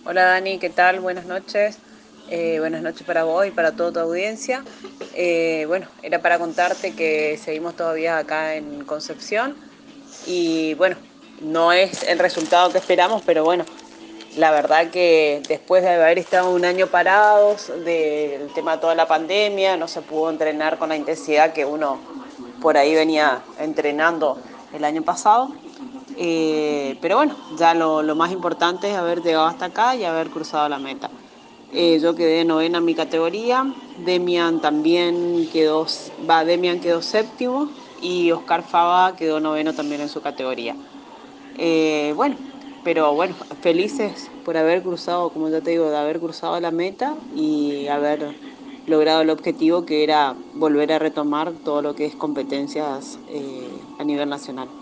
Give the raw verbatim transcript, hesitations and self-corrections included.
Hola Dani, ¿qué tal? Buenas noches. Eh, buenas noches para vos y para toda tu audiencia. Eh, bueno, era para contarte que seguimos todavía acá en Concepción y bueno, no es el resultado que esperamos, pero bueno, la verdad que después de haber estado un año parados del tema de toda la pandemia, no se pudo entrenar con la intensidad que uno por ahí venía entrenando el año pasado. Eh, pero bueno, ya lo, lo más importante es haber llegado hasta acá y haber cruzado la meta. Eh, yo quedé novena en mi categoría, Demian también quedó, va, Demian quedó séptimo y Oscar Fava quedó noveno también en su categoría. Eh, bueno, pero bueno, felices por haber cruzado, como ya te digo, de haber cruzado la meta y haber logrado el objetivo que era volver a retomar todo lo que es competencias eh, a nivel nacional.